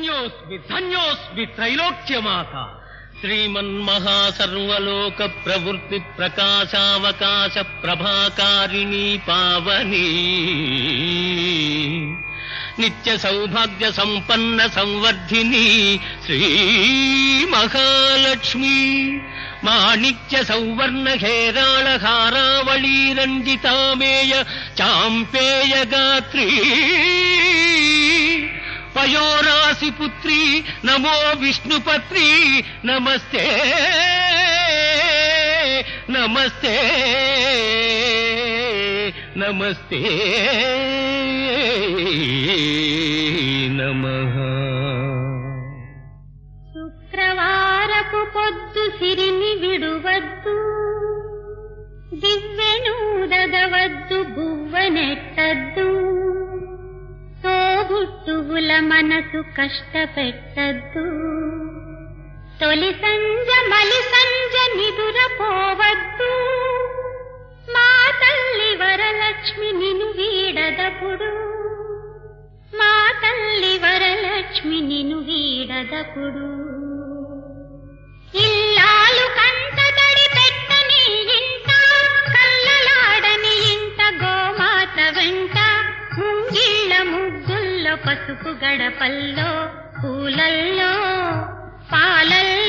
ధన్యోస్మి ధన్యోస్మి త్రైలోక్యమాత శ్రీమన్మహాసర్వలోక ప్రవృత్తి ప్రకాశావకాశ ప్రభాకారిణీ పావనీ నిత్య సౌభాగ్య సంపన్న సంవర్ధిని శ్రీ మహాలక్ష్మి మాణిక్య సౌవర్ణ హేరాళ హారావళీ రంజితామేయ చాంపేయ గాత్రీ పయోరాసి పుత్రీ నమో విష్ణుపత్రీ నమస్తే నమస్తే నమస్తే నమః. శుక్రవారపు పొద్దు సిరిని విడువద్దు, దివ్వెనూదగవద్దు, బువ్వనెట్టద్దు, తోబుట్టువుల మనసు కష్టపెట్టద్దు, తొలి సంజ మలి సంజ నిదురపోవద్దు, మా తల్లి వరలక్ష్మి నిన్ను వీడదపుడు, మా తల్లి వరలక్ష్మి నిన్ను వీడదపుడు. ఇల్లాలు కంటతడి పెట్టని ఇంట, కల్లలాడని ఇంట, గోమాత వెంట, ముంగిళ్ళ ముగ్గుల్లో, పసుపు గడపల్లో, పూలల్లో, పాలల్లో